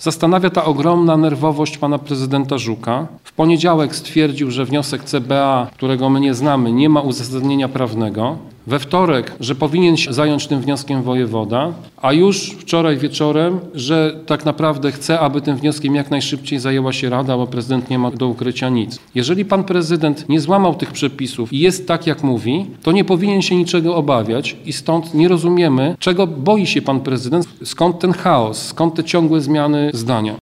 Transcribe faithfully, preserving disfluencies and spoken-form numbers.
zastanawia ta ogromna nerwowość pana prezydenta Żuka. W poniedziałek stwierdził, że wniosek C B A, którego my nie znamy, nie ma uzasadnienia prawnego. We wtorek, że powinien się zająć tym wnioskiem wojewoda, a już wczoraj wieczorem, że tak naprawdę chce, aby tym wnioskiem jak najszybciej zajęła się Rada, bo prezydent nie ma do ukrycia nic. Jeżeli pan prezydent nie złamał tych przepisów i jest tak, jak mówi, to nie powinien się niczego obawiać i stąd nie rozumiemy, czego boi się pan prezydent, skąd ten chaos, skąd te ciągłe zmiany zdania.